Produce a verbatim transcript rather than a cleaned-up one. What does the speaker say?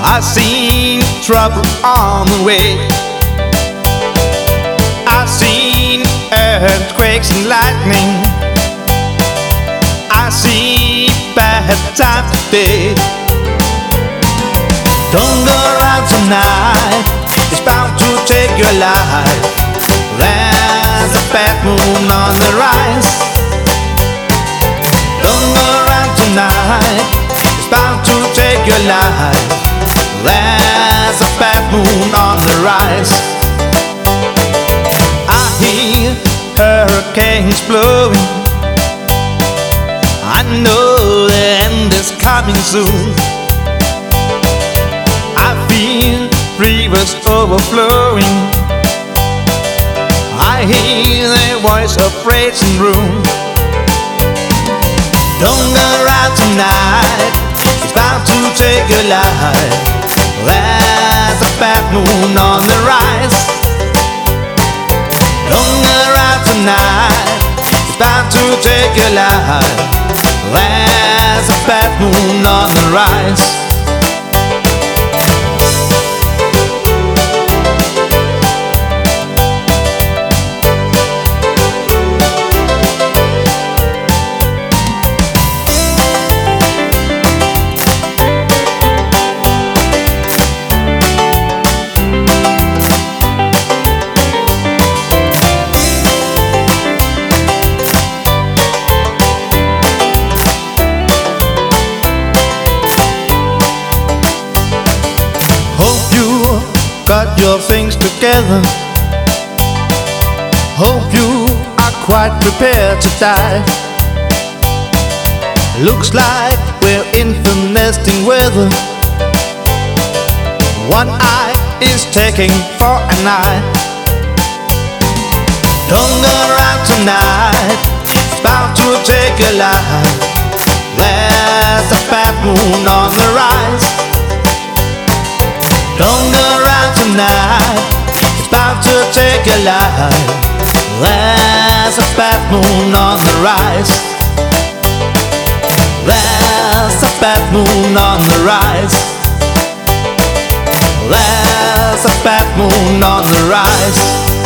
I've seen trouble on the way. I've seen earthquakes and lightning. I see bad times today. Don't go around tonight, it's bound to take your life. There's a bad moon on the rise. Don't go around tonight, it's bound to take your life. There's a bad moon on the rise. I hear hurricanes blowing. I know the end is coming soon. I feel rivers overflowing. I hear the voice of raging room. Don't go around tonight, it's bound to take your life. There's a bad moon on the rise. Don't go around tonight, it's bound to take your life. There's a bad moon on the rise. Hope you got your things together. Hope you are quite prepared to die. Looks like we're in for nesting weather. One eye is taking for an eye. Don't go around tonight, it's bound to take your life. There's a bad moon on the rise. Don't go around tonight, it's bound to take your life. There's a bad moon on the rise. There's a bad moon on the rise. There's a bad moon on the rise.